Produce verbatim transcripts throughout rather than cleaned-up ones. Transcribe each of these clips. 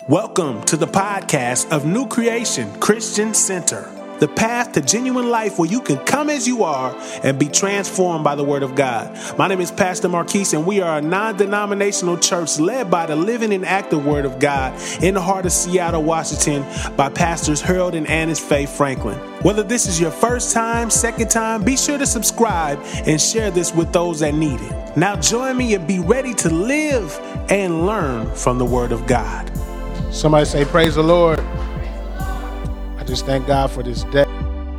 Welcome to the podcast of New Creation Christian Center, the path to genuine life where you can come as you are and be transformed by the Word of God. My name is Pastor Marquise, and we are a non-denominational church led by the living and active Word of God in the heart of Seattle, Washington, by Pastors Harold and Annis Faye Franklin. Whether this is your first time, second time, be sure to subscribe and share this with those that need it. Now join me and be ready to live and learn from the Word of God. Somebody say, praise the Lord. I just thank God for this day.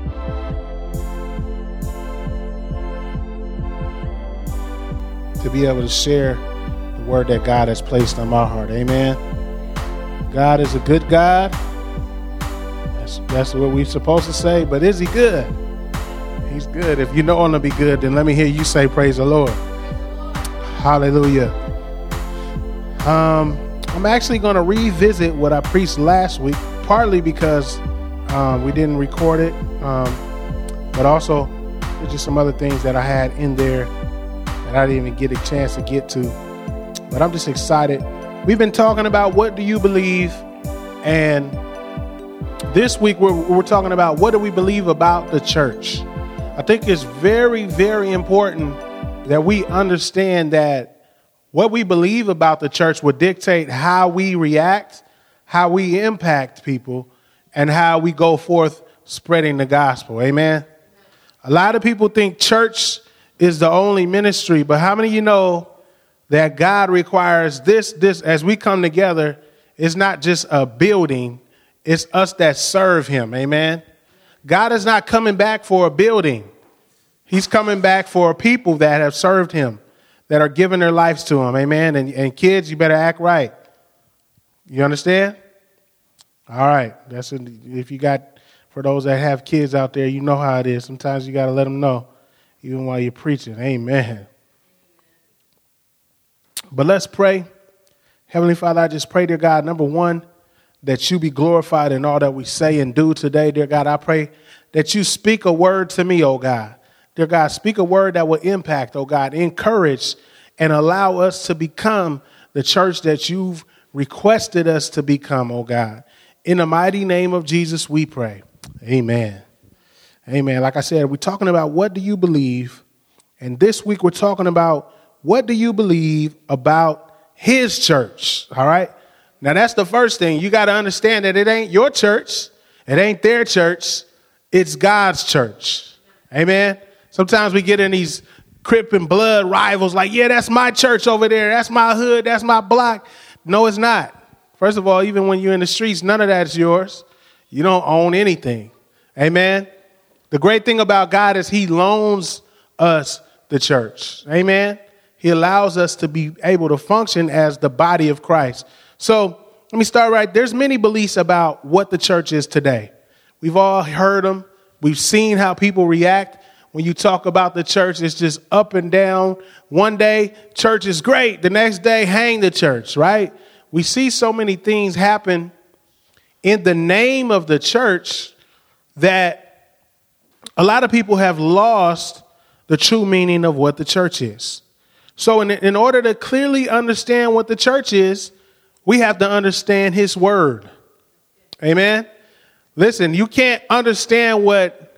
To be able to share the word that God has placed on my heart. Amen. God is a good God. That's, that's what we're supposed to say. But is he good? He's good. If you know him to be good, then let me hear you say, praise the Lord. Hallelujah. Um... I'm actually going to revisit what I preached last week, partly because um, we didn't record it, um, but also there's just some other things that I had in there that I didn't even get a chance to get to. But I'm just excited. We've been talking about what do you believe, and this week we're, we're talking about what do we believe about the church. I think it's very, very important that we understand that what we believe about the church will dictate how we react, how we impact people, and how we go forth spreading the gospel. Amen. A lot of people think church is the only ministry, but how many of you know that God requires this, this, as we come together, it's not just a building, it's us that serve him. Amen. God is not coming back for a building. He's coming back for people that have served him, that are giving their lives to him. Amen. And, and kids, you better act right. You understand? All right. That's a, if you got, for those that have kids out there, you know how it is. Sometimes you got to let them know, even while you're preaching. Amen. But let's pray. Heavenly Father, I just pray, dear God, number one, that you be glorified in all that we say and do today. Dear God, I pray that you speak a word to me, oh God. Dear God, speak a word that will impact, oh God, encourage and allow us to become the church that you've requested us to become, oh God. In the mighty name of Jesus, we pray. Amen. Amen. Like I said, we're talking about what do you believe? And this week we're talking about what do you believe about his church? All right. Now, that's the first thing. You got to understand that it ain't your church. It ain't their church. It's God's church. Amen. Sometimes we get in these Crip and blood rivals like, yeah, that's my church over there. That's my hood. That's my block. No, it's not. First of all, even when you're in the streets, none of that is yours. You don't own anything. Amen. The great thing about God is he loans us the church. Amen. He allows us to be able to function as the body of Christ. So let me start right. There's many beliefs about what the church is today. We've all heard them. We've seen how people react. When you talk about the church, it's just up and down. One day, church is great. The next day, hang the church, right? We see so many things happen in the name of the church that a lot of people have lost the true meaning of what the church is. So in, in order to clearly understand what the church is, we have to understand his word. Amen. Listen, you can't understand what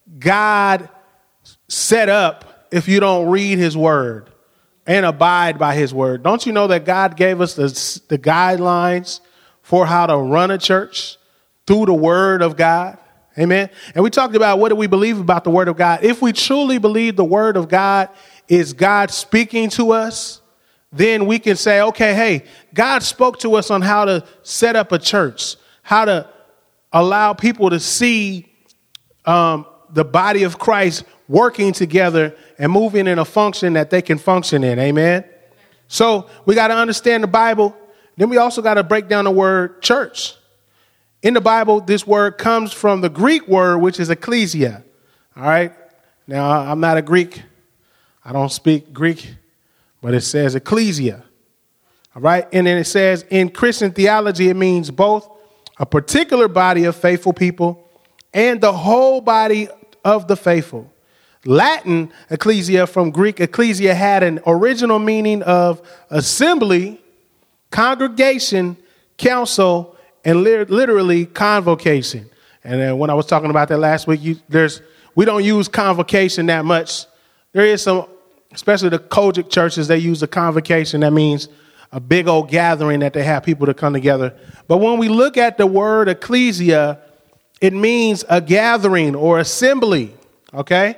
God set up if you don't read his word and abide by his word. Don't you know that God gave us the, the guidelines for how to run a church through the word of God? Amen. And we talked about what do we believe about the word of God. If we truly believe the word of God is God speaking to us, then we can say, okay, hey, God spoke to us on how to set up a church, how to allow people to see um, the body of Christ working together and moving in a function that they can function in. Amen. So we got to understand the Bible. Then we also got to break down the word church. In the Bible, this word comes from the Greek word, which is ecclesia. All right. Now, I'm not a Greek. I don't speak Greek, but it says ecclesia. All right. And then it says in Christian theology, it means both a particular body of faithful people and the whole body of the faithful. Latin ecclesia from Greek ecclesia had an original meaning of assembly, congregation, council, and li- literally convocation. And then when I was talking about that last week, you, there's we don't use convocation that much. There is some, especially the Kojic churches, they use the convocation. That means a big old gathering that they have people to come together. But when we look at the word ecclesia, it means a gathering or assembly, okay?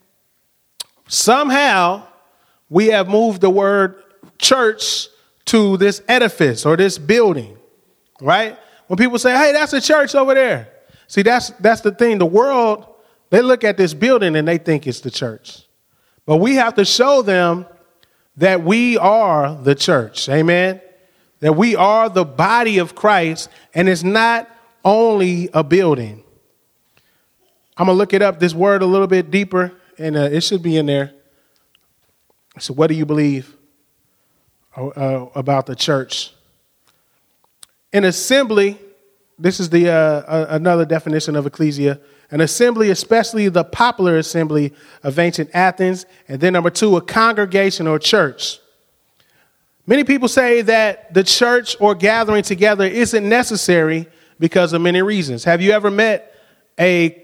Somehow we have moved the word church to this edifice or this building, right? When people say, hey, that's a church over there. See, that's that's the thing. The world, they look at this building and they think it's the church. But we have to show them that we are the church, amen? That we are the body of Christ, and it's not only a building. I'm going to look it up, this word, a little bit deeper, and uh, it should be in there. So what do you believe uh, about the church? An assembly, this is the uh, uh, another definition of ecclesia, an assembly, especially the popular assembly of ancient Athens. And then number two, a congregation or church. Many people say that the church or gathering together isn't necessary because of many reasons. Have you ever met a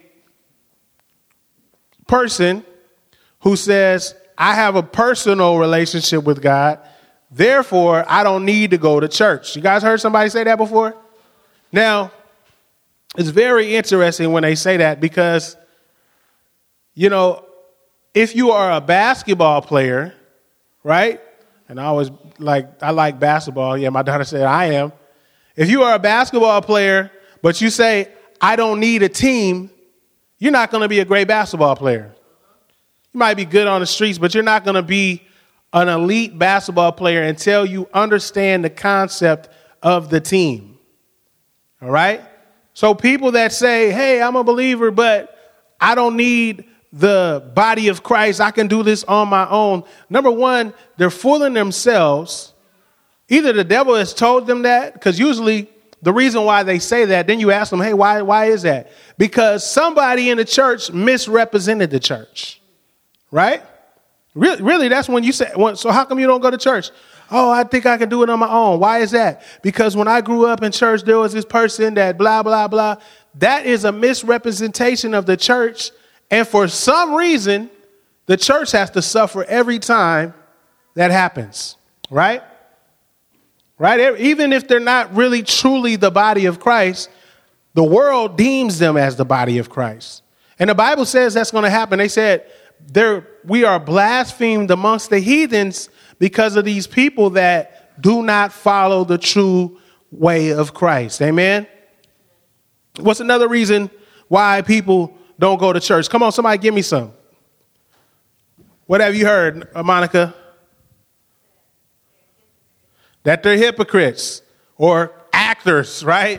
person who says, I have a personal relationship with God, therefore I don't need to go to church? You guys heard somebody say that before? Now, it's very interesting when they say that because, you know, if you are a basketball player, right? And I always like, I like basketball. Yeah, my daughter said I am. If you are a basketball player, but you say, I don't need a team, you're not going to be a great basketball player. You might be good on the streets, but you're not going to be an elite basketball player until you understand the concept of the team. All right? So people that say, hey, I'm a believer, but I don't need the body of Christ, I can do this on my own. Number one, they're fooling themselves. Either the devil has told them that, because usually the reason why they say that, then you ask them, hey, why, why is that? Because somebody in the church misrepresented the church, right? Really, really, that's when you say, so how come you don't go to church? Oh, I think I can do it on my own. Why is that? Because when I grew up in church, there was this person that blah, blah, blah. That is a misrepresentation of the church. And for some reason, the church has to suffer every time that happens, right? Right? Even if they're not really truly the body of Christ, the world deems them as the body of Christ. And the Bible says that's going to happen. They said, there, we are blasphemed amongst the heathens because of these people that do not follow the true way of Christ. Amen. What's another reason why people don't go to church? Come on, somebody give me some. What have you heard, Monica? That they're hypocrites or actors, right?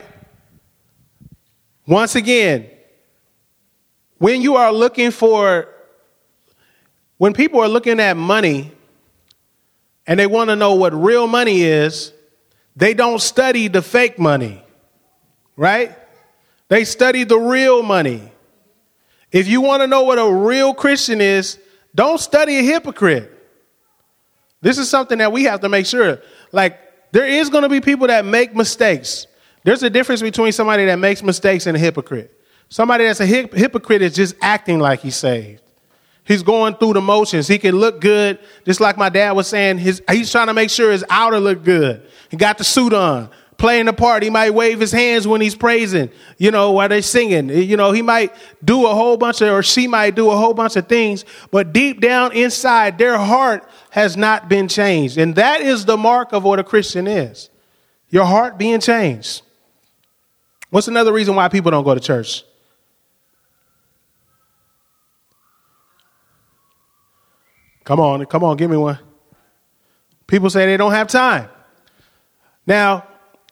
Once again, when you are looking for, when people are looking at money and they want to know what real money is, they don't study the fake money, right? They study the real money. If you want to know what a real Christian is, don't study a hypocrite. This is something that we have to make sure. Like, there is going to be people that make mistakes. There's a difference between somebody that makes mistakes and a hypocrite. Somebody that's a hip- hypocrite is just acting like he's saved. He's going through the motions. He can look good, just like my dad was saying. His, he's trying to make sure his outer look good. He got the suit on, playing the part. He might wave his hands when he's praising, you know, while they're singing. You know, he might do a whole bunch of, or she might do a whole bunch of things, but deep down inside, their heart has not been changed. And that is the mark of what a Christian is. Your heart being changed. What's another reason why people don't go to church? Come on, come on, give me one. People say they don't have time. Now,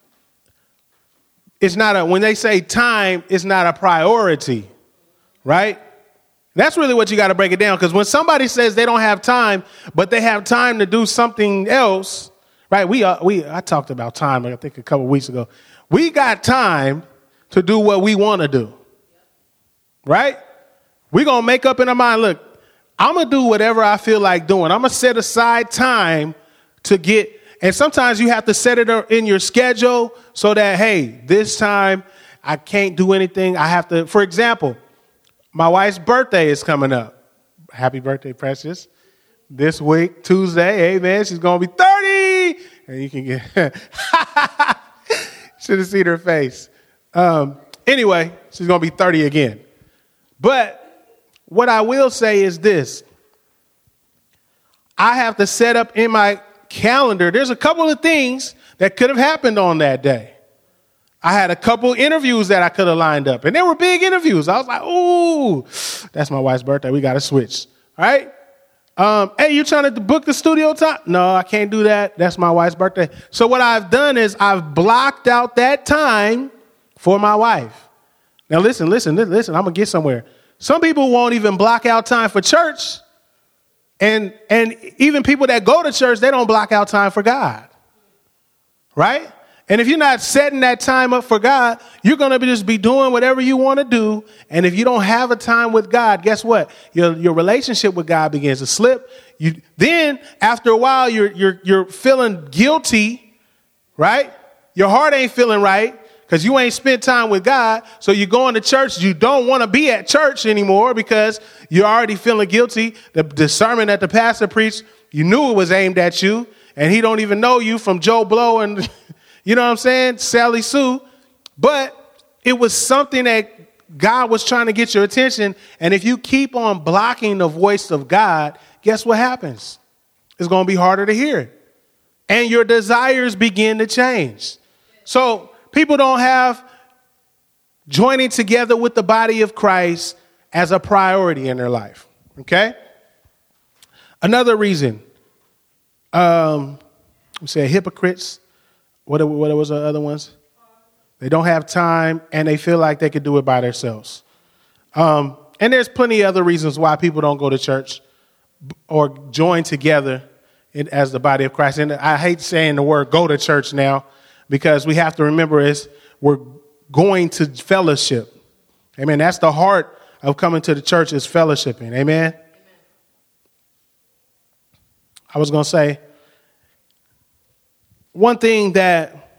it's not a, when they say time, it's not a priority, right? That's really what you got to break it down. Because when somebody says they don't have time, but they have time to do something else, right? We, uh, we, I talked about time, I think a couple of weeks ago. We got time to do what we want to do, right? We're going to make up in our mind, look, I'm going to do whatever I feel like doing. I'm going to set aside time to get, And sometimes you have to set it in your schedule so that, hey, this time I can't do anything. I have to, for example, my wife's birthday is coming up. Happy birthday, Precious. This week, Tuesday, amen. She's going to be thirty. And you can get, should have seen her face. Um, anyway, she's going to be thirty again. But what I will say is this. I have to set up in my calendar. There's a couple of things that could have happened on that day. I had a couple interviews that I could have lined up, and they were big interviews. I was like, ooh, that's my wife's birthday. We got to switch. All right. Um, hey, you trying to book the studio time? No, I can't do that. That's my wife's birthday. So what I've done is I've blocked out that time for my wife. Now, listen, listen, listen, I'm going to get somewhere. Some people won't even block out time for church. And and even people that go to church, they don't block out time for God. Right? And if you're not setting that time up for God, you're going to be just be doing whatever you want to do. And if you don't have a time with God, guess what? Your your relationship with God begins to slip. You then after a while, you're you're you're feeling guilty, right? Your heart ain't feeling right because you ain't spent time with God. So you're going to church. You don't want to be at church anymore because you're already feeling guilty. The, the sermon that the pastor preached, you knew it was aimed at you, and he don't even know you from Joe Blow and you know what I'm saying? Sally Sue. But it was something that God was trying to get your attention. And if you keep on blocking the voice of God, guess what happens? It's going to be harder to hear it. And your desires begin to change. So people don't have joining together with the body of Christ as a priority in their life. Okay? Another reason, um, we say hypocrites. What, what was the other ones? They don't have time and they feel like they could do it by themselves. Um, and there's plenty of other reasons why people don't go to church or join together in, as the body of Christ. And I hate saying the word go to church now because we have to remember is we're going to fellowship. Amen. That's the heart of coming to the church is fellowshipping. Amen. Amen. I was going to say, One thing that,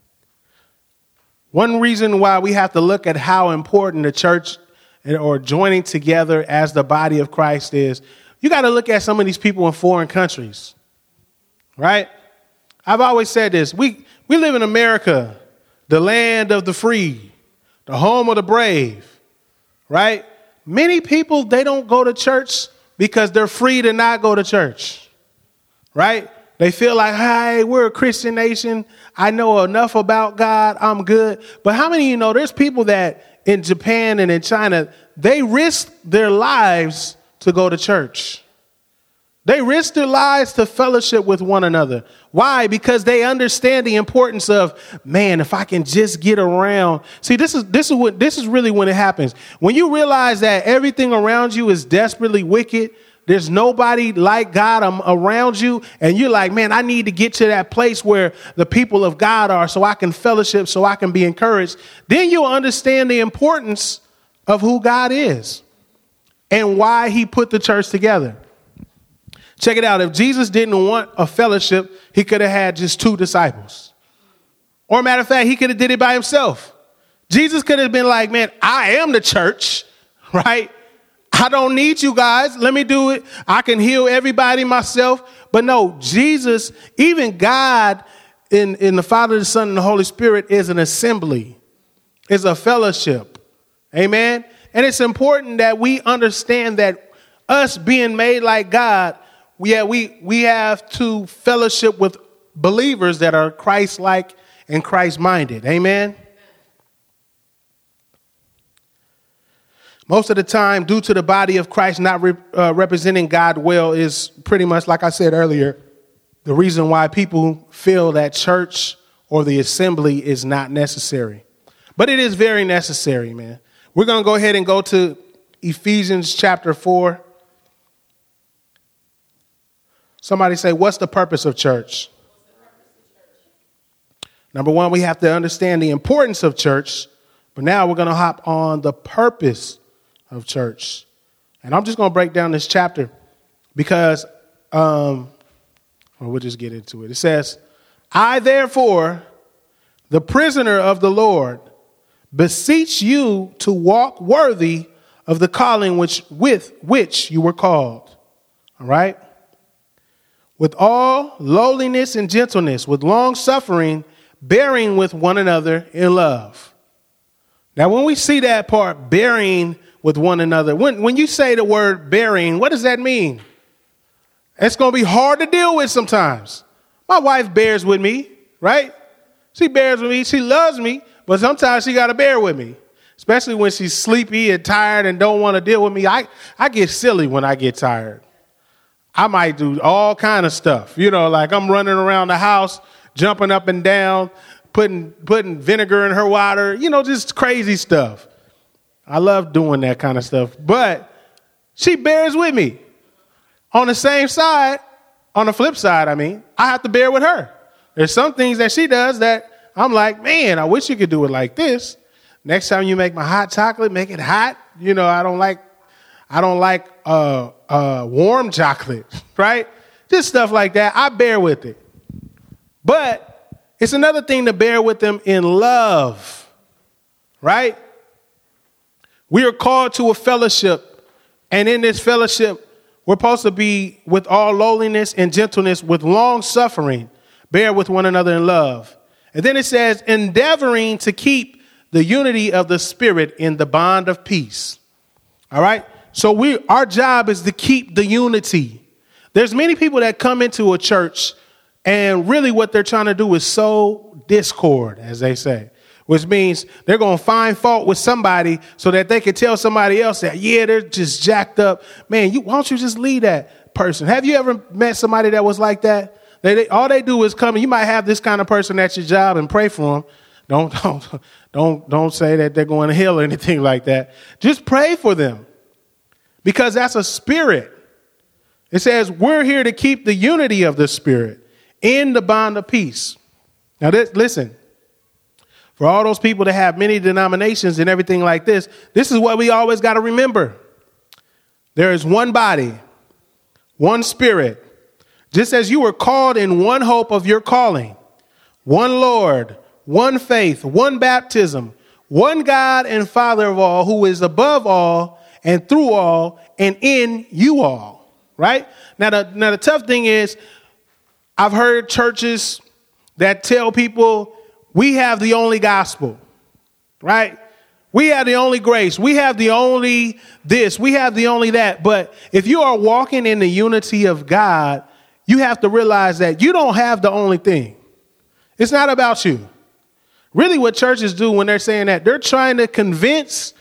one reason why we have to look at how important the church or joining together as the body of Christ is, you got to look at some of these people in foreign countries, right? I've always said this. We, we live in America, the land of the free, the home of the brave, right? Many people, they don't go to church because they're free to not go to church, right? They feel like, hey, we're a Christian nation. I know enough about God. I'm good. But how many of you know there's people that in Japan and in China, they risk their lives to go to church. They risk their lives to fellowship with one another. Why? Because they understand the importance of, man, if I can just get around. See, this is this is what this is really when it happens. When you realize that everything around you is desperately wicked, there's nobody like God around you. And you're like, man, I need to get to that place where the people of God are so I can fellowship, so I can be encouraged. Then you'll understand the importance of who God is and why he put the church together. Check it out. If Jesus didn't want a fellowship, he could have had just two disciples. Or matter of fact, he could have did it by himself. Jesus could have been like, man, I am the church, right? I don't need you guys. Let me do it. I can heal everybody myself. But no, Jesus, even God in, in the Father, the Son, and the Holy Spirit is an assembly, is a fellowship. Amen. And it's important that we understand that us being made like God, yeah, we, we have to fellowship with believers that are Christ-like and Christ-minded. Amen. Most of the time, due to the body of Christ not re, uh, representing God well is pretty much, like I said earlier, the reason why people feel that church or the assembly is not necessary. But it is very necessary, man. We're going to go ahead and go to Ephesians chapter four. Somebody say, what's the purpose of church? Number one, we have to understand the importance of church. But now we're going to hop on the purpose of church. And I'm just going to break down this chapter because um, well, we'll just get into it. It says, I, therefore, the prisoner of the Lord, beseech you to walk worthy of the calling which with which you were called. All right? With all lowliness and gentleness, with long suffering, bearing with one another in love. Now, when we see that part, bearing with one another, when, when you say the word bearing, what does that mean? It's going to be hard to deal with sometimes. My wife bears with me, right? She bears with me. She loves me, but sometimes she got to bear with me, especially when she's sleepy and tired and don't want to deal with me. I, I get silly when I get tired. I might do all kind of stuff, you know, like I'm running around the house, jumping up and down, putting putting vinegar in her water, you know, just crazy stuff. I love doing that kind of stuff, but she bears with me. On the same side, on the flip side, I mean, I have to bear with her. There's some things that she does that I'm like, man, I wish you could do it like this. Next time you make my hot chocolate, make it hot. You know, I don't like, I don't like uh, uh, warm chocolate, right? Just stuff like that. I bear with it. But it's another thing to bear with them in love, right? We are called to a fellowship, and in this fellowship, we're supposed to be with all lowliness and gentleness, with long suffering, bear with one another in love. And then it says, endeavoring to keep the unity of the Spirit in the bond of peace. All right. So we, our job is to keep the unity. There's many people that come into a church and really what they're trying to do is sow discord, as they say, which means they're going to find fault with somebody so that they can tell somebody else that, yeah, they're just jacked up. Man, you, why don't you just leave that person? Have you ever met somebody that was like that? They, they, all they do is come, and you might have this kind of person at your job and pray for them. Don't, don't, don't, don't say that they're going to hell or anything like that. Just pray for them because that's a spirit. It says we're here to keep the unity of the Spirit in the bond of peace. Now, this, listen. For all those people that have many denominations and everything like this, this is what we always got to remember. There is one body, one Spirit, just as you were called in one hope of your calling, one Lord, one faith, one baptism, one God and Father of all, who is above all and through all and in you all. Right? Now, the, now the tough thing is I've heard churches that tell people, we have the only gospel, right? We have the only grace. We have the only this. We have the only that. But if you are walking in the unity of God, you have to realize that you don't have the only thing. It's not about you. Really what churches do when they're saying that, they're trying to convince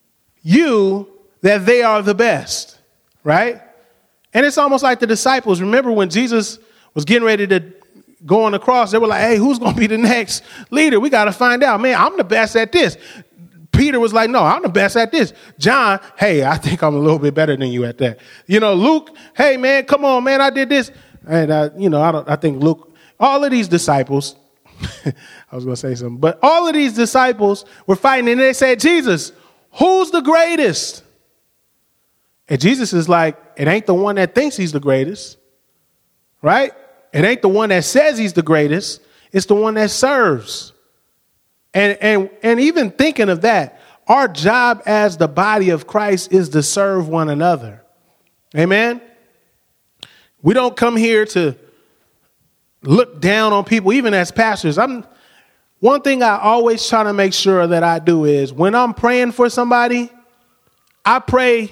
you that they are the best, right? And it's almost like the disciples. Remember when Jesus was getting ready to go on the cross, they were like, hey, who's going to be the next leader? We got to find out. Man, I'm the best at this. Peter was like, no, I'm the best at this. John, hey, I think I'm a little bit better than you at that. You know, Luke, hey, man, come on, man, I did this. And, uh, you know, I don't. I think Luke, all of these disciples, I was going to say something, but all of these disciples were fighting, and they said, Jesus, who's the greatest? And Jesus is like, it ain't the one that thinks he's the greatest, right? It ain't the one that says he's the greatest. It's the one that serves. And, and, and even thinking of that, our job as the body of Christ is to serve one another. Amen. We don't come here to look down on people, even as pastors. I'm one thing I always try to make sure that I do is when I'm praying for somebody, I pray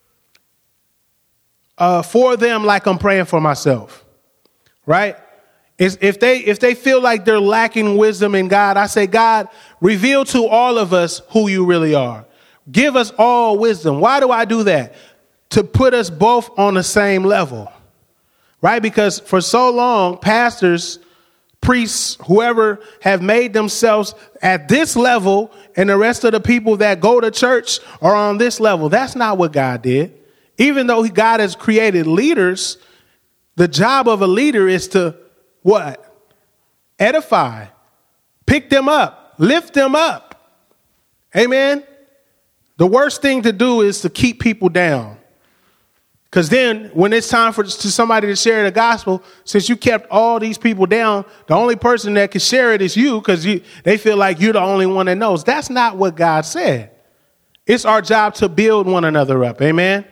uh, for them like I'm praying for myself. Right? If they if they feel like they're lacking wisdom in God, I say, God, reveal to all of us who you really are. Give us all wisdom. Why do I do that? To put us both on the same level. Right? Because for so long, pastors, priests, whoever have made themselves at this level, and the rest of the people that go to church are on this level. That's not what God did. Even though God has created leaders, the job of a leader is to what? Edify, pick them up, lift them up. Amen. The worst thing to do is to keep people down. Because then when it's time for to somebody to share the gospel, since you kept all these people down, the only person that can share it is you because you, they feel like you're the only one that knows. That's not what God said. It's our job to build one another up. Amen.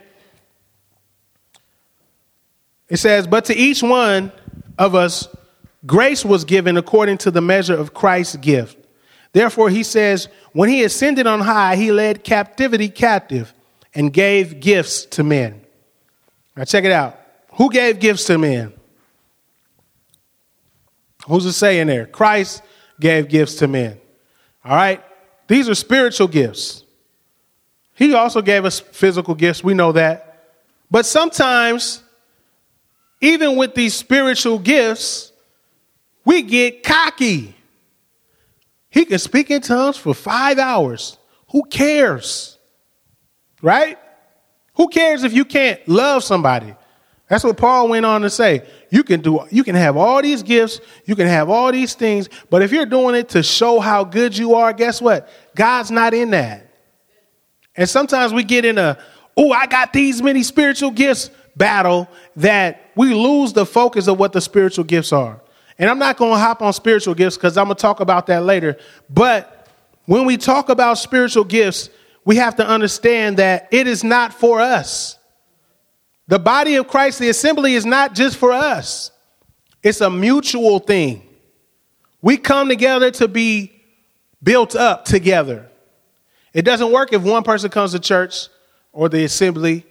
It says, but to each one of us, grace was given according to the measure of Christ's gift. Therefore, he says, when he ascended on high, he led captivity captive and gave gifts to men. Now, check it out. Who gave gifts to men? Who's it saying there? Christ gave gifts to men. All right. These are spiritual gifts. He also gave us physical gifts. We know that. But sometimes, even with these spiritual gifts, we get cocky. He can speak in tongues for five hours. Who cares? Right? Who cares if you can't love somebody? That's what Paul went on to say. You can do, you can have all these gifts, you can have all these things, but if you're doing it to show how good you are, guess what? God's not in that. And sometimes we get in a, oh, I got these many spiritual gifts battle that we lose the focus of what the spiritual gifts are. And I'm not going to hop on spiritual gifts because I'm going to talk about that later. But when we talk about spiritual gifts, we have to understand that it is not for us. The body of Christ, the assembly, is not just for us. It's a mutual thing. We come together to be built up together. It doesn't work if one person comes to church or the assembly,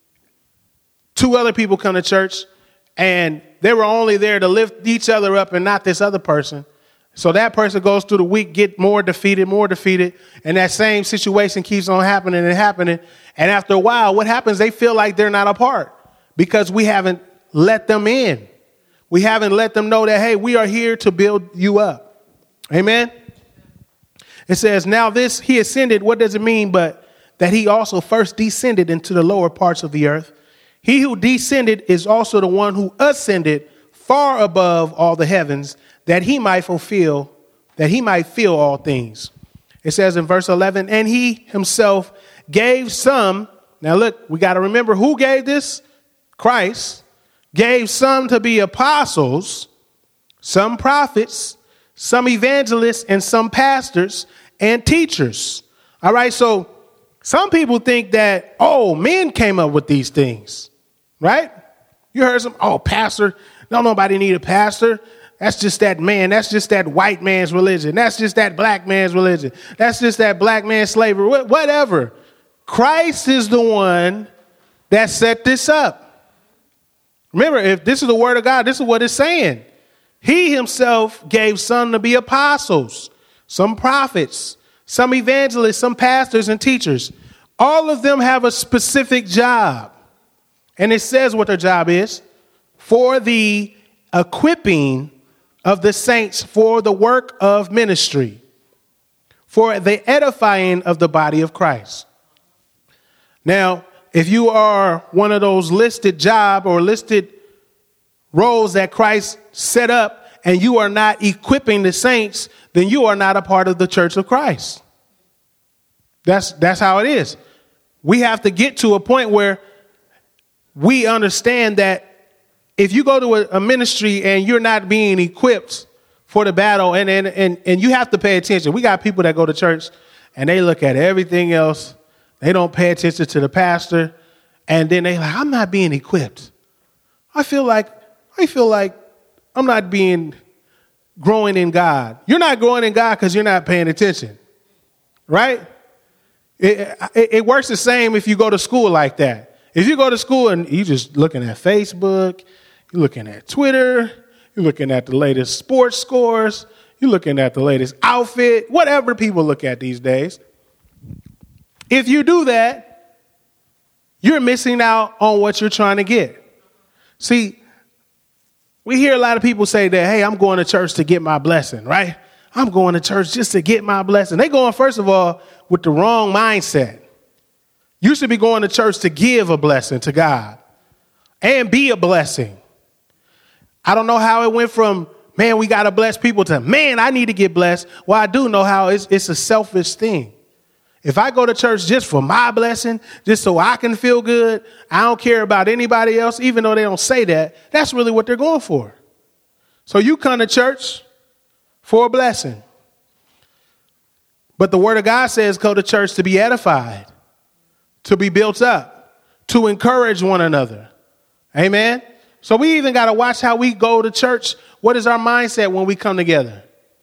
two other people come to church, and they were only there to lift each other up and not this other person. So that person goes through the week, get more defeated, more defeated, and that same situation keeps on happening and happening. And after a while, what happens? They feel like they're not a part because we haven't let them in. We haven't let them know that, hey, we are here to build you up. Amen. It says, now this, he ascended. What does it mean? But that he also first descended into the lower parts of the earth. He who descended is also the one who ascended far above all the heavens, that he might fulfill, that he might fill all things. It says in verse eleven, and he himself gave some. Now, look, we got to remember who gave this? Christ gave some to be apostles, some prophets, some evangelists, and some pastors and teachers. All right. So some people think that, oh, men came up with these things, right? You heard some, oh, pastor. No, nobody need a pastor. That's just that man. That's just that white man's religion. That's just that black man's religion. That's just that black man's slavery, whatever. Christ is the one that set this up. Remember, if this is the word of God, this is what it's saying. He himself gave some to be apostles, some prophets, some evangelists, some pastors and teachers. All of them have a specific job. And it says what their job is: for the equipping of the saints for the work of ministry, for the edifying of the body of Christ. Now, if you are one of those listed job or listed roles that Christ set up and you are not equipping the saints, then you are not a part of the church of Christ. That's, that's how it is. We have to get to a point where we understand that if you go to a, a ministry and you're not being equipped for the battle, and, and, and, and you have to pay attention. We got people that go to church and they look at everything else. They don't pay attention to the pastor. And then they like, I'm not being equipped. I feel like, I feel like I'm not being growing in God. You're not growing in God because you're not paying attention, right? It, it, it works the same if you go to school like that. If you go to school and you're just looking at Facebook, you're looking at Twitter, you're looking at the latest sports scores, you're looking at the latest outfit, whatever people look at these days. If you do that, you're missing out on what you're trying to get. See, we hear a lot of people say that, hey, I'm going to church to get my blessing, right? I'm going to church just to get my blessing. They going, first of all, with the wrong mindset. You should be going to church to give a blessing to God and be a blessing. I don't know how it went from, man, we got to bless people to, man, I need to get blessed. Well, I do know how it's, it's a selfish thing. If I go to church just for my blessing, just so I can feel good, I don't care about anybody else, even though they don't say that, that's really what they're going for. So you come to church for a blessing. But the word of God says go to church to be edified, to be built up, to encourage one another. Amen. So we even got to watch how we go to church. What is our mindset when we come together?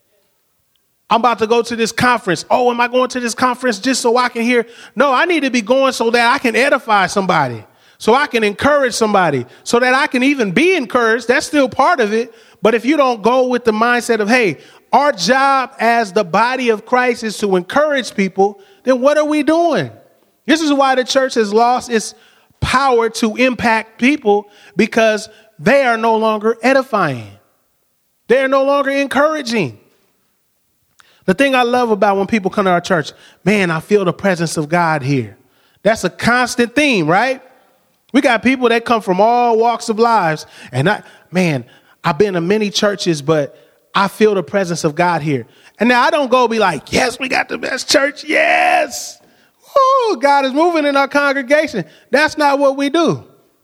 I'm about to go to this conference. Oh, am I going to this conference just so I can hear? No, I need to be going so that I can edify somebody, so I can encourage somebody, so that I can even be encouraged. That's still part of it. But if you don't go with the mindset of, hey, our job as the body of Christ is to encourage people, then what are we doing? This is why the church has lost its power to impact people, because they are no longer edifying. They are no longer encouraging. The thing I love about when people come to our church, man, I feel the presence of God here. That's a constant theme, right? We got people that come from all walks of lives. And I, man, I've been to many churches, but I feel the presence of God here. And now I don't go be like, yes, we got the best church. Yes. Woo, God is moving in our congregation. That's not what we do.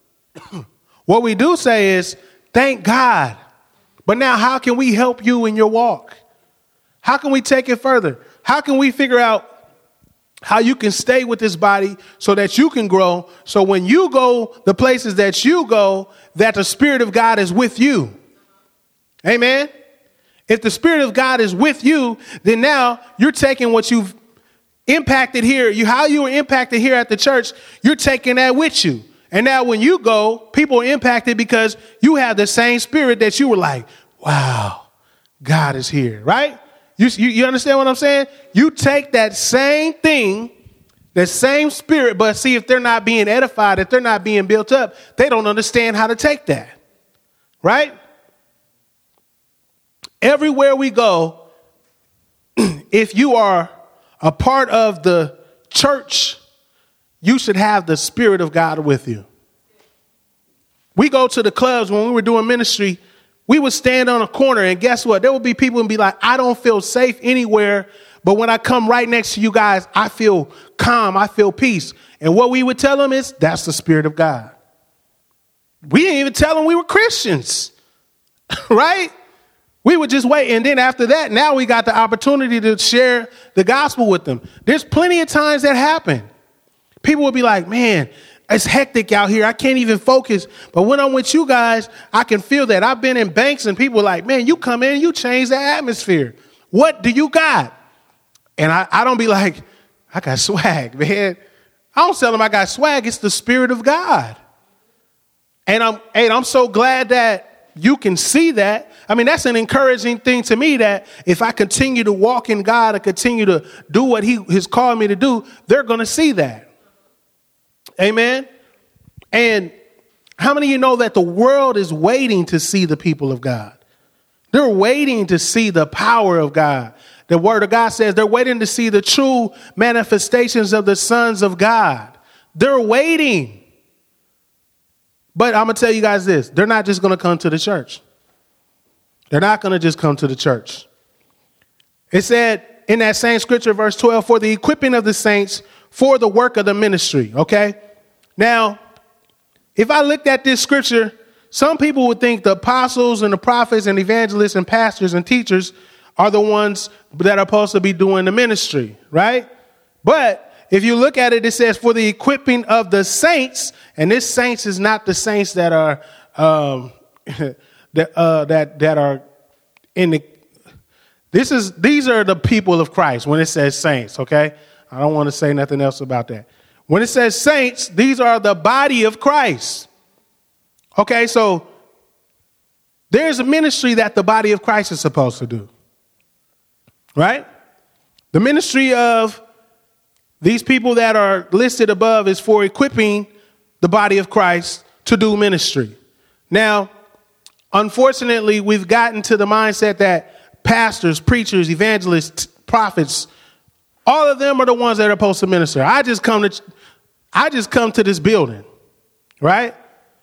What we do say is, thank God. But now how can we help you in your walk? How can we take it further? How can we figure out how you can stay with this body so that you can grow? So when you go the places that you go, that the Spirit of God is with you. Amen. If the Spirit of God is with you, then now you're taking what you've impacted here, you how you were impacted here at the church, you're taking that with you. And now when you go, people are impacted because you have the same spirit that you were like, wow, God is here, right? You, you, you understand what I'm saying? You take that same thing, that same spirit, but see if they're not being edified, if they're not being built up, they don't understand how to take that, right? Everywhere we go, if you are a part of the church, you should have the Spirit of God with you. We go to the clubs when we were doing ministry. We would stand on a corner, and guess what? There would be people and be like, I don't feel safe anywhere. But when I come right next to you guys, I feel calm. I feel peace. And what we would tell them is, that's the Spirit of God. We didn't even tell them we were Christians, right? We would just wait. And then after that, now we got the opportunity to share the gospel with them. There's plenty of times that happen. People would be like, man, it's hectic out here. I can't even focus. But when I'm with you guys, I can feel that. I've been in banks and people are like, man, you come in, you change the atmosphere. What do you got? And I, I don't be like, I got swag, man. I don't tell them I got swag. It's the Spirit of God. And I'm, and I'm so glad that you can see that. I mean, that's an encouraging thing to me, that if I continue to walk in God and continue to do what he has called me to do, they're going to see that. Amen. And how many of you know that the world is waiting to see the people of God? They're waiting to see the power of God. The word of God says they're waiting to see the true manifestations of the sons of God. They're waiting. But I'm going to tell you guys this. They're not just going to come to the church. They're not going to just come to the church. It said in that same scripture, verse twelve, for the equipping of the saints for the work of the ministry. Okay. Now, if I looked at this scripture, some people would think the apostles and the prophets and evangelists and pastors and teachers are the ones that are supposed to be doing the ministry, right? But if you look at it, it says for the equipping of the saints, and this saints is not the saints that are um, that uh, that that are in the. This is these are the people of Christ when it says saints. Okay, I don't want to say nothing else about that. When it says saints, these are the body of Christ. Okay, so there's a ministry that the body of Christ is supposed to do, right? The ministry of these people that are listed above is for equipping the body of Christ to do ministry. Now, unfortunately, we've gotten to the mindset that pastors, preachers, evangelists, prophets, all of them are the ones that are supposed to minister. I just come to, I just come to this building, right?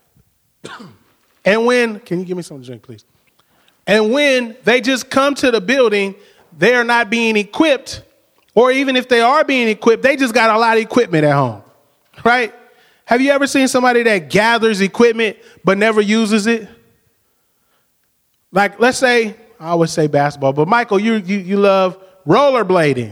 And when, can you give me something to drink, please? And when they just come to the building, they are not being equipped Or even if they are being equipped, they just got a lot of equipment at home, right? Have you ever seen somebody that gathers equipment but never uses it? Like, let's say, I always say basketball, but Michael, you you, you love rollerblading,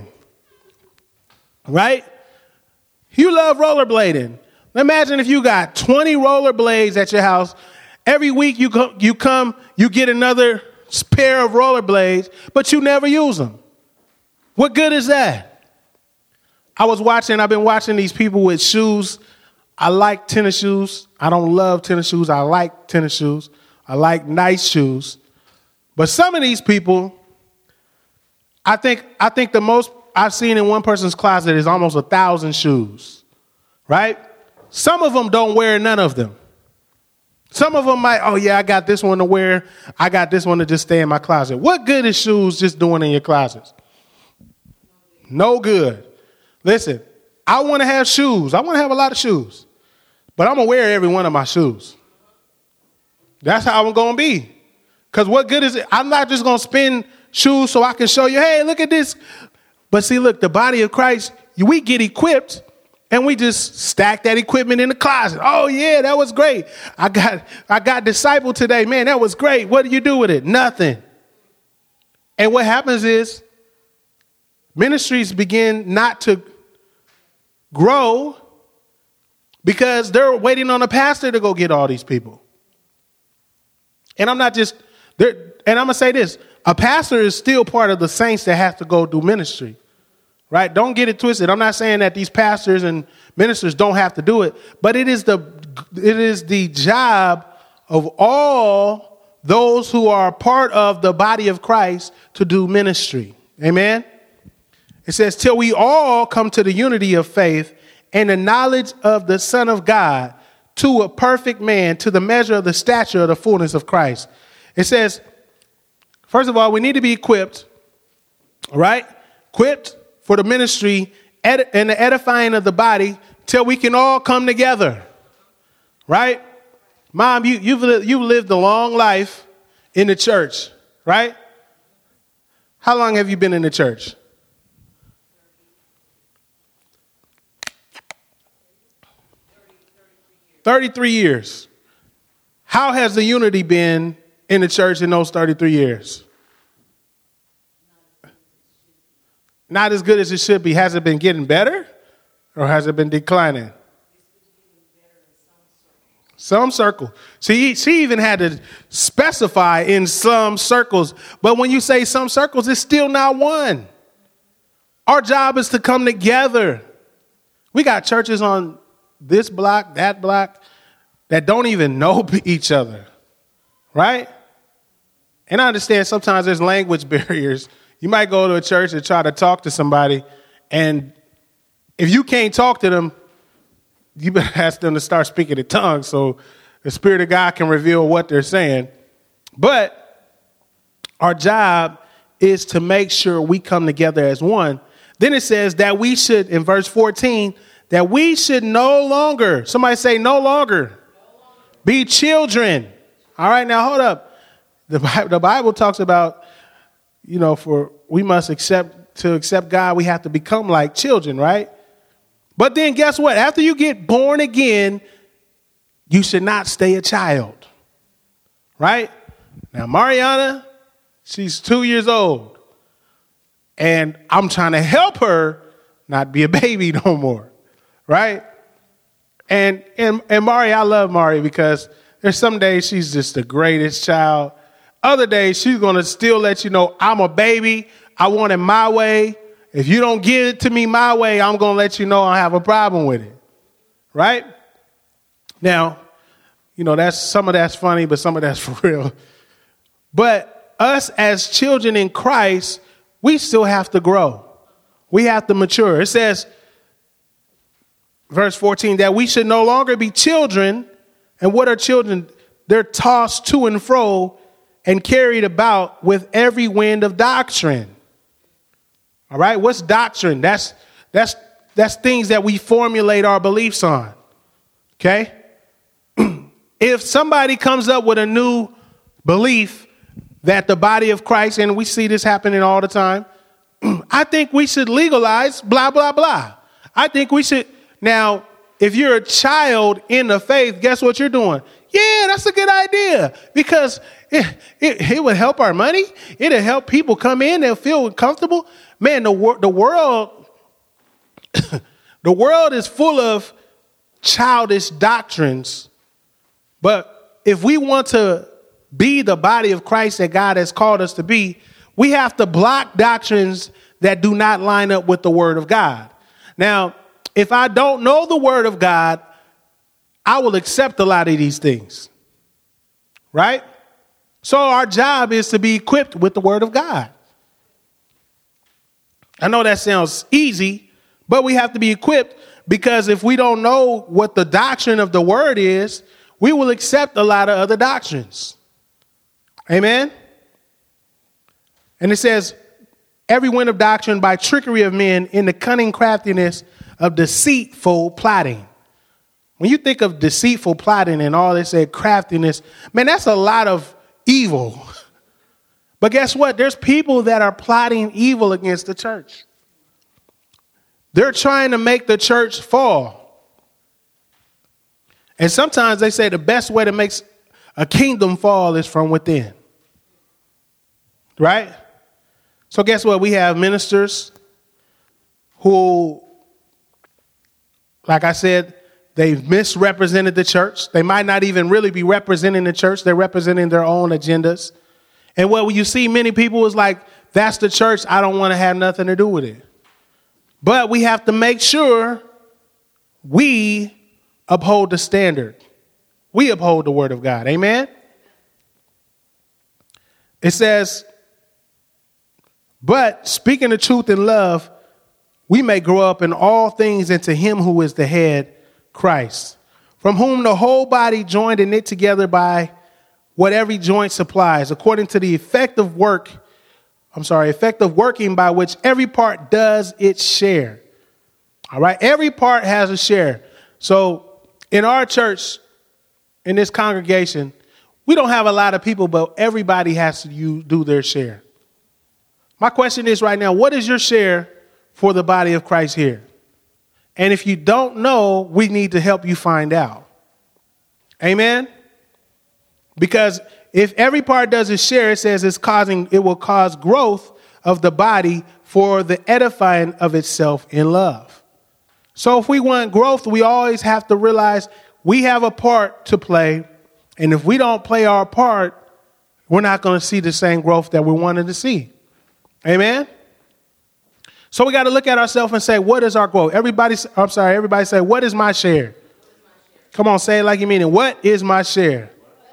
right? You love rollerblading. Imagine if you got twenty rollerblades at your house. Every week you come, you come, you get another pair of rollerblades, but you never use them. What good is that? I was watching, I've been watching these people with shoes. I like tennis shoes. I don't love tennis shoes. I like tennis shoes. I like nice shoes. But some of these people, I think, I think the most I've seen in one person's closet is almost a thousand shoes, right? Some of them don't wear none of them. Some of them might, oh yeah, I got this one to wear. I got this one to just stay in my closet. What good is shoes just doing in your closets? No good. Listen, I want to have shoes. I want to have a lot of shoes. But I'm going to wear every one of my shoes. That's how I'm going to be. Because what good is it? I'm not just going to spend shoes so I can show you, hey, look at this. But see, look, the body of Christ, we get equipped and we just stack that equipment in the closet. Oh, yeah, that was great. I got I got discipled today. Man, that was great. What do you do with it? Nothing. And what happens is, ministries begin not to grow because they're waiting on a pastor to go get all these people. And I'm not just, and I'm going to say this, a pastor is still part of the saints that have to go do ministry, right? Don't get it twisted. I'm not saying that these pastors and ministers don't have to do it, but it is the, it is the job of all those who are part of the body of Christ to do ministry. Amen? It says, till we all come to the unity of faith and the knowledge of the Son of God, to a perfect man, to the measure of the stature of the fullness of Christ. It says, first of all, we need to be equipped, all right? Equipped for the ministry ed- and the edifying of the body till we can all come together, right? Mom, you, you've, li- you've lived a long life in the church, right? How long have you been in the church? thirty-three years. How has the unity been in the church in those thirty-three years? Not as good as it should be. Has it been getting better or has it been declining? Some circle. See, she even had to specify in some circles. But when you say some circles, it's still not one. Our job is to come together. We got churches on this block, that block, that don't even know each other, right? And I understand sometimes there's language barriers. You might go to a church and try to talk to somebody, and if you can't talk to them, you better ask them to start speaking in tongues so the Spirit of God can reveal what they're saying. But our job is to make sure we come together as one. Then it says that we should, in verse fourteen, that we should no longer, somebody say no longer, no longer. be children. All right, now hold up. The Bible, the Bible talks about, you know, for we must accept, to accept God, we have to become like children, right? But then guess what? After you get born again, you should not stay a child, right? Now, Mariana, she's two years old, and I'm trying to help her not be a baby no more. Right? And, and and Mari, I love Mari because there's some days she's just the greatest child. Other days she's going to still let you know, I'm a baby. I want it my way. If you don't give it to me my way, I'm going to let you know I have a problem with it. Right? Now, you know, that's some of that's funny, but some of that's for real. But us as children in Christ, we still have to grow. We have to mature. It says, verse fourteen, that we should no longer be children. And what are children? They're tossed to and fro and carried about with every wind of doctrine. All right. What's doctrine? That's that's that's things that we formulate our beliefs on. OK, if somebody comes up with a new belief that the body of Christ, and we see this happening all the time, I I think we should legalize blah, blah, blah. I think we should. Now, if you're a child in the faith, guess what you're doing? Yeah, that's a good idea because it, it, it would help our money. It'll help people come in. They'll feel comfortable. Man, the, wor- the world, the world is full of childish doctrines. But if we want to be the body of Christ that God has called us to be, we have to block doctrines that do not line up with the word of God. Now, if I don't know the word of God, I will accept a lot of these things, right? So our job is to be equipped with the word of God. I know that sounds easy, but we have to be equipped because if we don't know what the doctrine of the word is, we will accept a lot of other doctrines. Amen. And it says, every wind of doctrine by trickery of men in the cunning craftiness of deceitful plotting. When you think of deceitful plotting and all they say craftiness, man, that's a lot of evil. But guess what? There's people that are plotting evil against the church. They're trying to make the church fall. And sometimes they say the best way to make a kingdom fall is from within. Right? So guess what? We have ministers who, like I said, they've misrepresented the church. They might not even really be representing the church. They're representing their own agendas. And what you see many people is like, that's the church. I don't want to have nothing to do with it. But we have to make sure we uphold the standard. We uphold the word of God. Amen. It says, but speaking the truth in love, we may grow up in all things into him who is the head, Christ, from whom the whole body joined and knit together by what every joint supplies, according to the effective work, I'm sorry, effective working by which every part does its share. All right, every part has a share. So in our church, in this congregation, we don't have a lot of people, but everybody has to use, do their share. My question is right now, what is your share for the body of Christ here? And if you don't know, we need to help you find out. Amen? Because if every part does its share, it says it's causing, it will cause growth of the body for the edifying of itself in love. So if we want growth, we always have to realize we have a part to play. And if we don't play our part, we're not going to see the same growth that we wanted to see. Amen? So we got to look at ourselves and say, what is our growth? Everybody, I'm sorry, everybody say, what is my share? Come on, say it like you mean it. What is my share?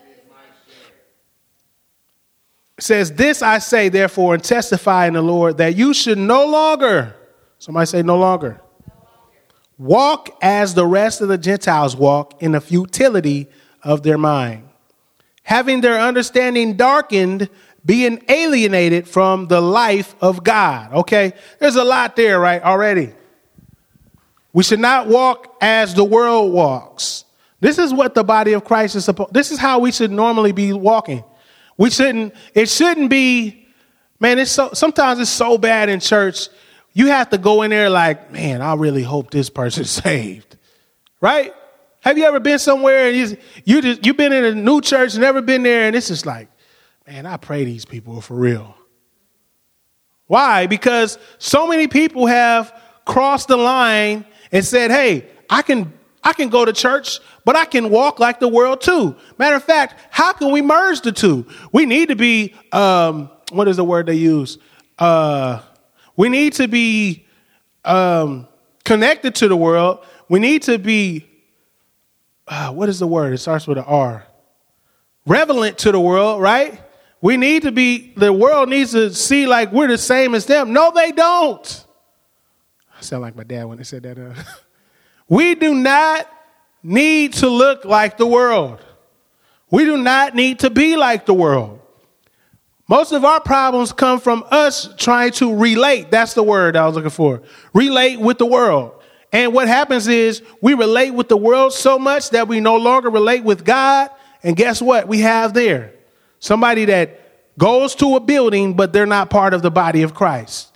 It says, this I say, therefore, and testify in the Lord, that you should no longer, somebody say no longer, walk as the rest of the Gentiles walk in the futility of their mind, having their understanding darkened, being alienated from the life of God. Okay, there's a lot there, right, already. We should not walk as the world walks. This is what the body of Christ is supposed, this is how we should normally be walking. We shouldn't, it shouldn't be, man, it's so, sometimes it's so bad in church. You have to go in there like, man, I really hope this person's saved, right? Have you ever been somewhere and you, you just, you've been in a new church, never been there, and it's just like, man, I pray these people are for real. Why? Because so many people have crossed the line and said, hey, I can I can go to church, but I can walk like the world too. Matter of fact, how can we merge the two? We need to be, um, what is the word they use? Uh, we need to be um, connected to the world. We need to be, uh, what is the word? It starts with an R. Relevant to the world, right? We need to be, the world needs to see like we're the same as them. No, they don't. I sound like my dad when they said that. Uh, we do not need to look like the world. We do not need to be like the world. Most of our problems come from us trying to relate. That's the word I was looking for. Relate with the world. And what happens is we relate with the world so much that we no longer relate with God. And guess what? We have there somebody that goes to a building, but they're not part of the body of Christ.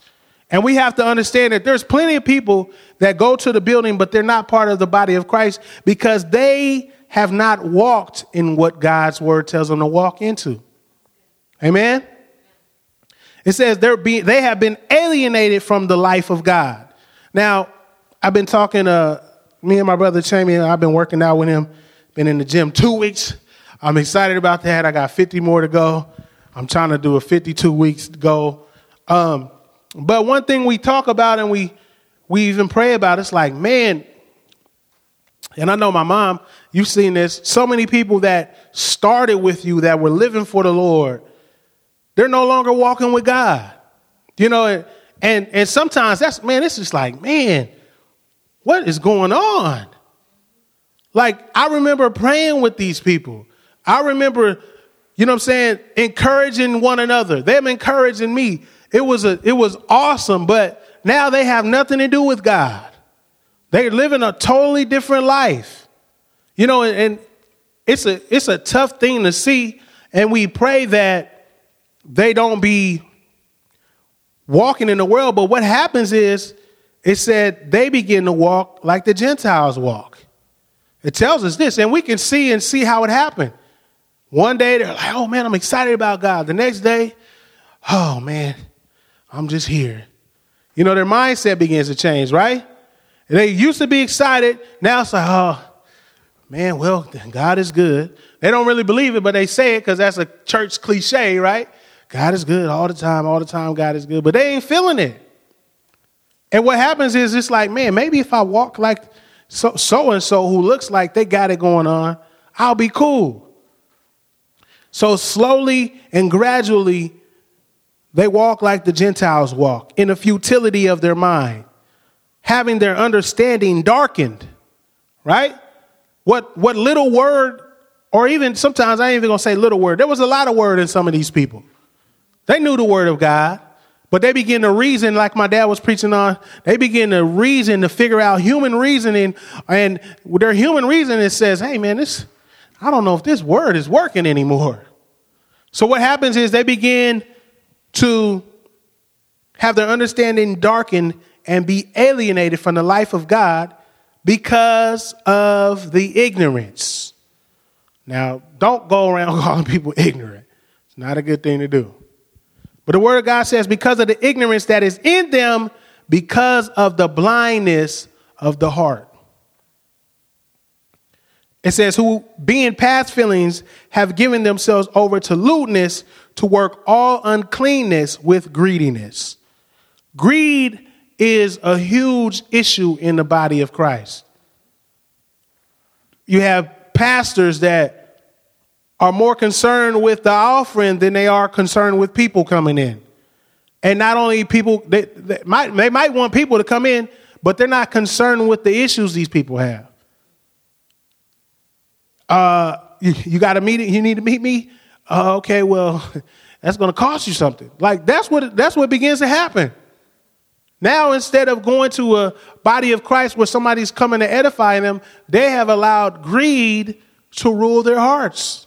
And we have to understand that there's plenty of people that go to the building, but they're not part of the body of Christ because they have not walked in what God's word tells them to walk into. Amen. It says they're being, they have been alienated from the life of God. Now, I've been talking, uh, me and my brother Chamey, I've been working out with him, been in the gym two weeks. I'm excited about that. I got fifty more to go. I'm trying to do a fifty-two weeks goal. Um, But one thing we talk about and we we even pray about, it's like, man, and I know my mom, you've seen this, so many people that started with you that were living for the Lord, they're no longer walking with God. You know, and and, and sometimes that's, man, it's just like, man, what is going on? Like, I remember praying with these people. I remember, you know what I'm saying, encouraging one another, them encouraging me. It was a, it was awesome, but now they have nothing to do with God. They're living a totally different life, you know, and, and it's a, it's a tough thing to see. And we pray that they don't be walking in the world. But what happens is it said they begin to walk like the Gentiles walk. It tells us this, and we can see and see how it happened. One day they're like, oh man, I'm excited about God. The next day, oh man, I'm just here. You know, their mindset begins to change, right? They used to be excited. Now it's like, oh, man, well, God is good. They don't really believe it, but they say it because that's a church cliche, right? God is good all the time, all the time, God is good. But they ain't feeling it. And what happens is it's like, man, maybe if I walk like so, so-and-so who looks like they got it going on, I'll be cool. So slowly and gradually, they walk like the Gentiles walk, in the futility of their mind, having their understanding darkened, right? What what little word, or even sometimes I ain't even going to say little word. There was a lot of word in some of these people. They knew the word of God, but they begin to reason like my dad was preaching on. They begin to reason to figure out human reasoning, and their human reasoning says, hey, man, this, I don't know if this word is working anymore. So what happens is they begin to have their understanding darkened and be alienated from the life of God because of the ignorance. Now, don't go around calling people ignorant. It's not a good thing to do. But the word of God says because of the ignorance that is in them, because of the blindness of the heart. It says, who being past feelings have given themselves over to lewdness, to work all uncleanness with greediness. Greed is a huge issue in the body of Christ. You have pastors that are more concerned with the offering than they are concerned with people coming in. And not only people, they, they might they might want people to come in, but they're not concerned with the issues these people have. Uh, you, you got a meeting, you need to meet me? Uh, okay, well, that's going to cost you something. Like that's what that's what begins to happen. Now, instead of going to a body of Christ where somebody's coming to edify them, they have allowed greed to rule their hearts.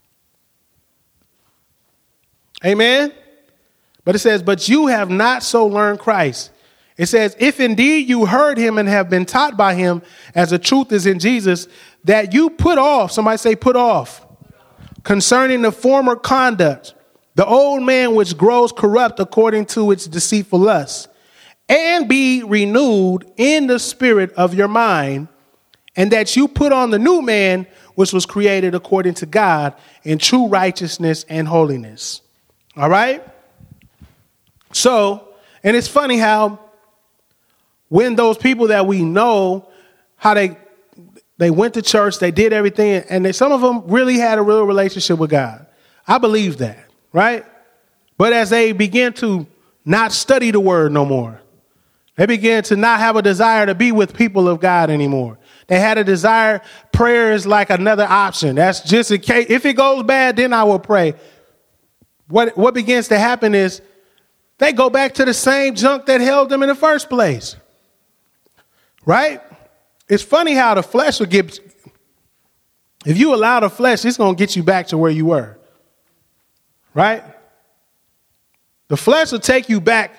Amen. But it says, but you have not so learned Christ. It says, if indeed you heard him and have been taught by him as the truth is in Jesus, that you put off, somebody say put off, concerning the former conduct, the old man which grows corrupt according to its deceitful lusts, and be renewed in the spirit of your mind, and that you put on the new man which was created according to God in true righteousness and holiness. All right. So, and it's funny how when those people that we know, how they they went to church, they did everything, and they, some of them really had a real relationship with God. I believe that, right? But as they began to not study the word no more, they began to not have a desire to be with people of God anymore. They had a desire, prayer is like another option. That's just in case, if it goes bad, then I will pray. What, what begins to happen is they go back to the same junk that held them in the first place. Right? It's funny how the flesh will get, if you allow the flesh, it's going to get you back to where you were. Right? The flesh will take you back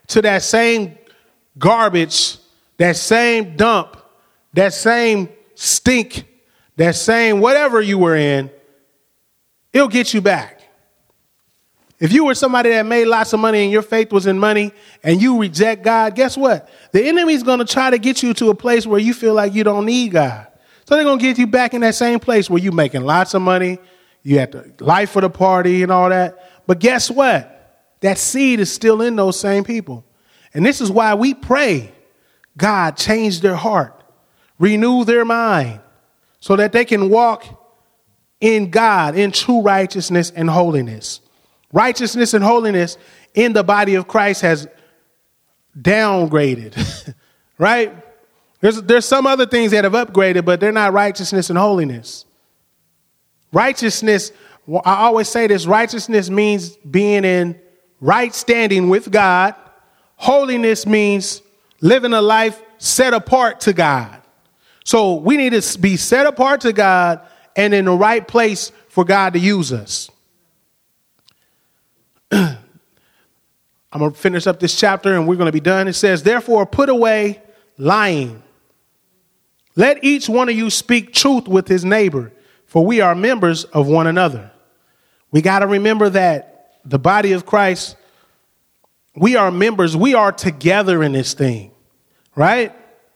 to that same garbage, that same dump, that same stink, that same whatever you were in, it'll get you back. If you were somebody that made lots of money and your faith was in money and you reject God, guess what? The enemy's going to try to get you to a place where you feel like you don't need God. So they're going to get you back in that same place where you're making lots of money, you had the life of the party and all that. But guess what? That seed is still in those same people. And this is why we pray, God, change their heart, renew their mind so that they can walk in God, in true righteousness and holiness. Righteousness and holiness in the body of Christ has downgraded, right? There's, there's some other things that have upgraded, but they're not righteousness and holiness. Righteousness, I always say this, righteousness means being in right standing with God. Holiness means living a life set apart to God. So we need to be set apart to God and in the right place for God to use us. I'm going to finish up this chapter and we're going to be done. It says, therefore, put away lying. Let each one of you speak truth with his neighbor, for we are members of one another. We got to remember that the body of Christ, we are members. We are together in this thing, right?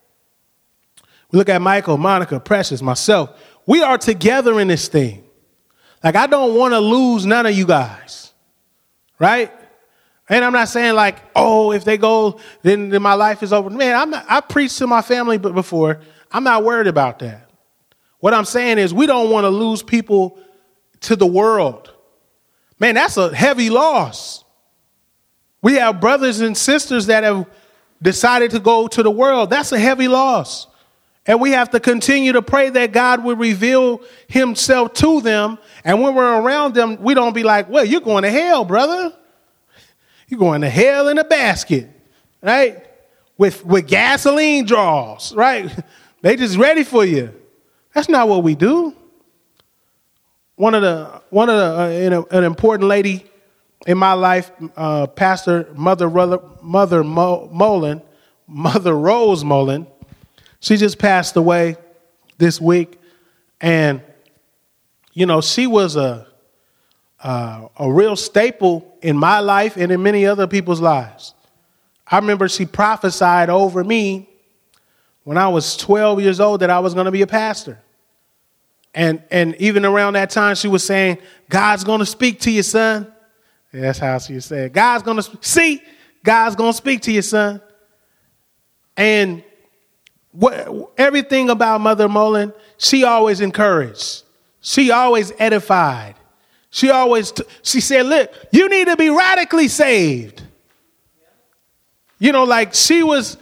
We look at Michael, Monica, Precious, myself. We are together in this thing. Like, I don't want to lose none of you guys, right? And I'm not saying like, oh, if they go, then, then my life is over. Man, I'm not, I preached to my family before. I'm not worried about that. What I'm saying is we don't want to lose people to the world. Man, that's a heavy loss. We have brothers and sisters that have decided to go to the world. That's a heavy loss. And we have to continue to pray that God will reveal himself to them. And when we're around them, we don't be like, well, you're going to hell, brother. You're going to hell in a basket, right? With with gasoline draws, right? They just ready for you. That's not what we do. One of the one of the uh, an important lady in my life, uh, Pastor Mother Mother Mullen, Mother Rose Mullen. She just passed away this week, and you know she was a uh, a real staple in my life and in many other people's lives. I remember she prophesied over me when I was twelve years old that I was going to be a pastor. And and even around that time, she was saying, God's going to speak to you, son. Yeah, that's how she said. God's going to see, God's going to speak to you, son. And what, everything about Mother Mullen, she always encouraged. She always edified. She always, t- she said, look, you need to be radically saved. You know, like she was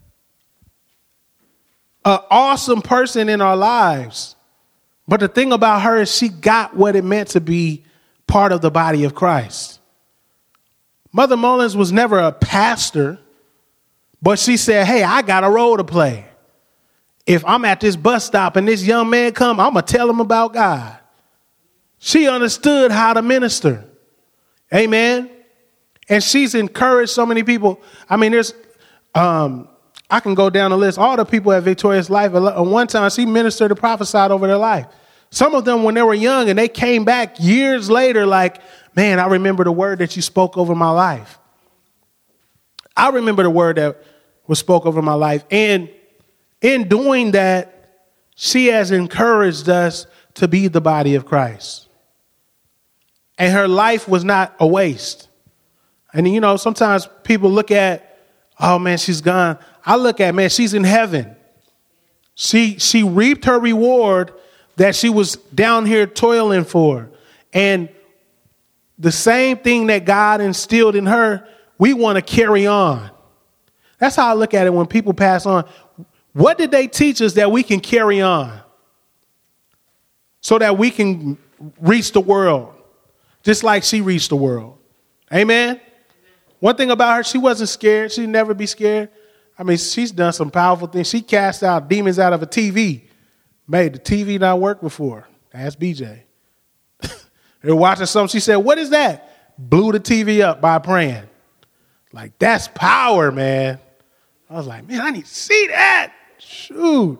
an awesome person in our lives. But the thing about her is she got what it meant to be part of the body of Christ. Mother Mullins was never a pastor, but she said, hey, I got a role to play. If I'm at this bus stop and this young man come, I'm going to tell him about God. She understood how to minister. Amen. And she's encouraged so many people. I mean, there's, um, I can go down the list. All the people at Victorious Life, at one time, she ministered and prophesied over their life. Some of them when they were young and they came back years later like, man, I remember the word that you spoke over my life. I remember the word that was spoke over my life. And in doing that, she has encouraged us to be the body of Christ. And her life was not a waste. And, you know, sometimes people look at, oh, man, she's gone. I look at, man, she's in heaven. She she reaped her reward that she was down here toiling for. And the same thing that God instilled in her, we want to carry on. That's how I look at it when people pass on. What did they teach us that we can carry on so that we can reach the world just like she reached the world? Amen. One thing about her, she wasn't scared. She'd never be scared. I mean, she's done some powerful things. She cast out demons out of a T V. Made the T V not work before. Ask B J. They were watching something. She said, what is that? Blew the T V up by praying. Like, that's power, man. I was like, man, I need to see that. Shoot.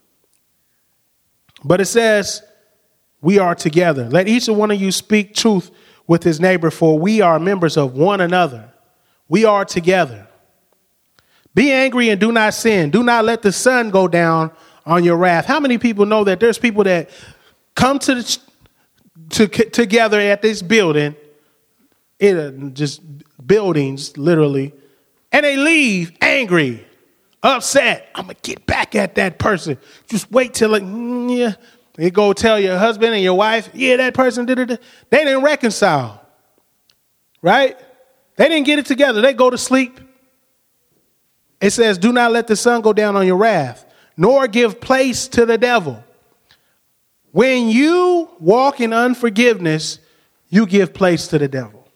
But it says, we are together. Let each one of you speak truth with his neighbor, for we are members of one another. We are together. Be angry and do not sin. Do not let the sun go down on your wrath. How many people know that there's people that come to the, to together at this building, it uh, just buildings literally, and they leave angry, upset. I'm gonna get back at that person. Just wait till it. Mm, yeah. You go tell your husband and your wife, yeah, that person did it. They didn't reconcile, right? They didn't get it together. They go to sleep. It says, do not let the sun go down on your wrath, nor give place to the devil. When you walk in unforgiveness, you give place to the devil.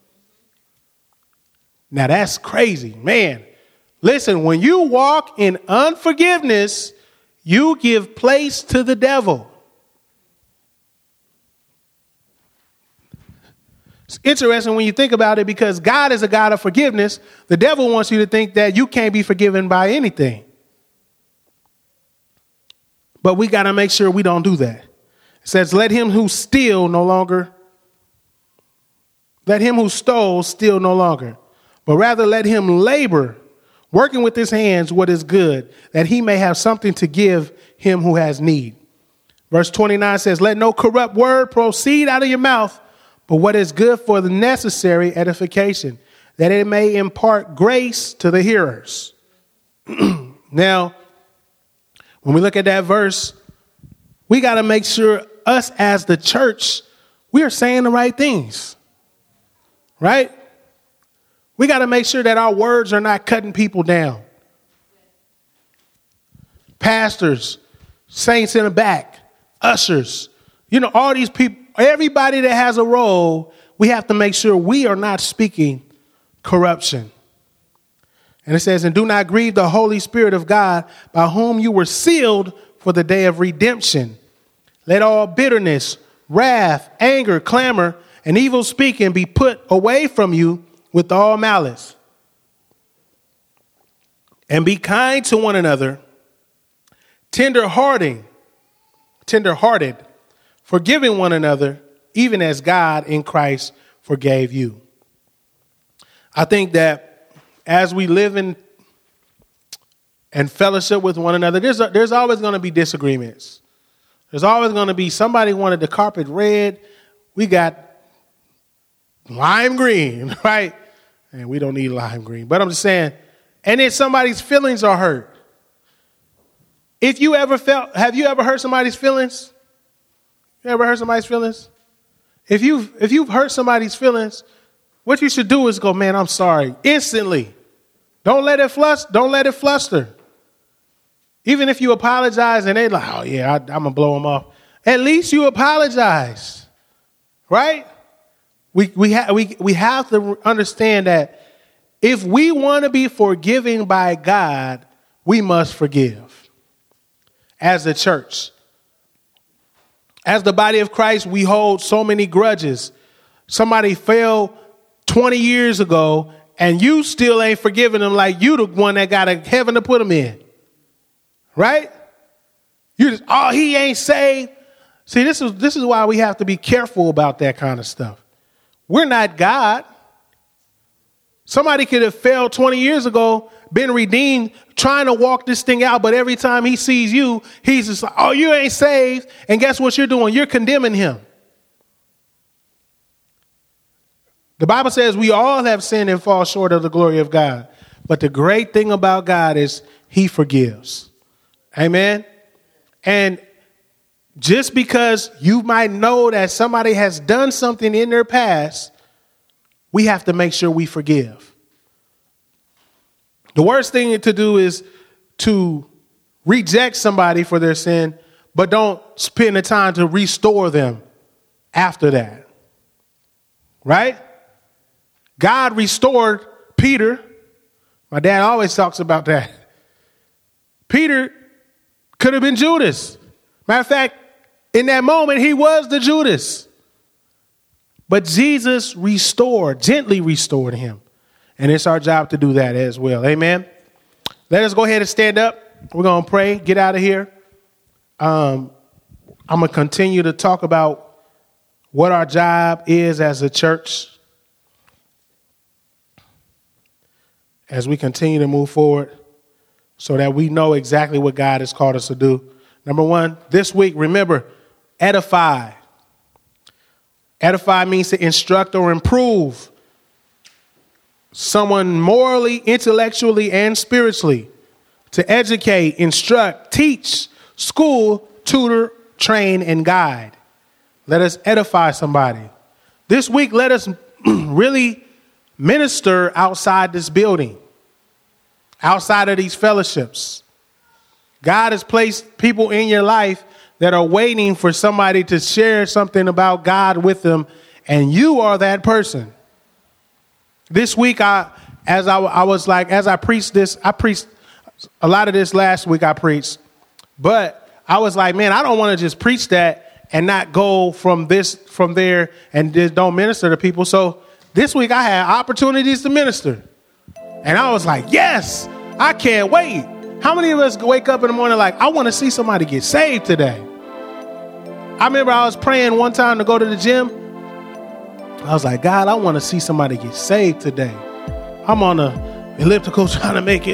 Now that's crazy, man. Listen, when you walk in unforgiveness, you give place to the devil. It's interesting when you think about it, because God is a God of forgiveness. The devil wants you to think that you can't be forgiven by anything. But we got to make sure we don't do that. It says, let him who steal no longer, let him who stole steal no longer, but rather let him labor, working with his hands what is good, that he may have something to give him who has need. Verse twenty-nine says, let no corrupt word proceed out of your mouth, but what is good for the necessary edification, that it may impart grace to the hearers. Now, when we look at that verse, we got to make sure us as the church, we are saying the right things, right? We got to make sure that our words are not cutting people down. Pastors, saints in the back, ushers, you know, all these people, everybody that has a role, we have to make sure we are not speaking corruption. And it says, and do not grieve the Holy Spirit of God, by whom you were sealed for the day of redemption. Let all bitterness, wrath, anger, clamor, and evil speaking be put away from you with all malice. And be kind to one another, tender-hearted, tender-hearted, forgiving one another, even as God in Christ forgave you. I think that as we live in and fellowship with one another, there's, a, there's always going to be disagreements. There's always going to be somebody wanted the carpet red. We got lime green, right? And we don't need lime green. But I'm just saying, and then somebody's feelings are hurt. If you ever felt, have you ever hurt somebody's feelings? You ever hurt somebody's feelings? If you've, if you've hurt somebody's feelings, what you should do is go, man, I'm sorry, instantly. Don't let it fluster. Don't let it fluster. Even if you apologize and they're like, oh, yeah, I, I'm going to blow them off. At least you apologize, right? We, we, ha- we, we have to understand that if we want to be forgiven by God, we must forgive. As the church, as the body of Christ, we hold so many grudges. Somebody fell twenty years ago and you still ain't forgiving them, like you the one that got a heaven to put them in. Right? You just, oh, he ain't saved. See, this is this is why we have to be careful about that kind of stuff. We're not God. Somebody could have failed twenty years ago, been redeemed, trying to walk this thing out, but every time he sees you, he's just like, oh, you ain't saved. And guess what you're doing? You're condemning him. The Bible says we all have sinned and fall short of the glory of God. But the great thing about God is he forgives. Amen. And just because you might know that somebody has done something in their past, we have to make sure we forgive. The worst thing to do is to reject somebody for their sin, but don't spend the time to restore them after that. Right? God restored Peter. My dad always talks about that. Peter could have been Judas. Matter of fact, in that moment, he was the Judas. But Jesus restored, gently restored him. And it's our job to do that as well. Amen. Let us go ahead and stand up. We're going to pray, get out of here. Um, I'm going to continue to talk about what our job is as a church as we continue to move forward so that we know exactly what God has called us to do. Number one, this week, remember, edify. Edify means to instruct or improve someone morally, intellectually, and spiritually. To educate, instruct, teach, school, tutor, train, and guide. Let us edify somebody. This week, let us really minister outside this building, outside of these fellowships. God has placed people in your life that are waiting for somebody to share something about God with them, and you are that person. This week, I, as I, I was like, as I preached this, I preached a lot of this last week. I preached, but I was like, man, I don't want to just preach that and not go from this, from there, and just don't minister to people. So this week, I had opportunities to minister, and I was like, yes, I can't wait. How many of us wake up in the morning like, I want to see somebody get saved today? I remember I was praying one time to go to the gym. I was like, God, I want to see somebody get saved today. I'm on a elliptical trying to make it.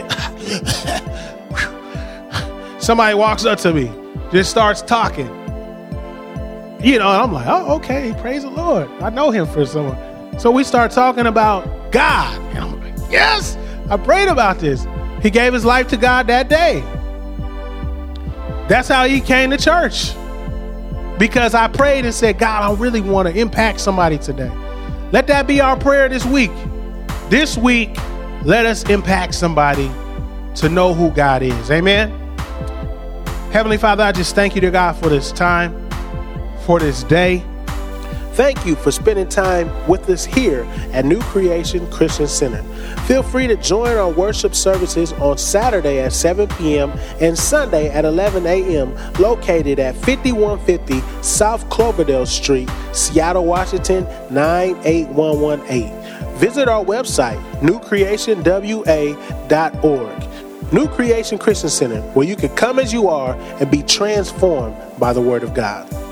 Somebody walks up to me, just starts talking. You know, and I'm like, oh, okay, praise the Lord. I know him for someone. So we start talking about God. And I'm like, yes, I prayed about this. He gave his life to God that day. That's how he came to church. Because I prayed and said, God, I really want to impact somebody today. Let that be our prayer this week. This week, let us impact somebody to know who God is. Amen. Heavenly Father, I just thank you, dear God, for this time, for this day. Thank you for spending time with us here at New Creation Christian Center. Feel free to join our worship services on Saturday at seven p.m. and Sunday at eleven a.m. located at fifty-one fifty South Cloverdale Street, Seattle, Washington, nine eight one one eight. Visit our website, new creation w a dot org. New Creation Christian Center, where you can come as you are and be transformed by the Word of God.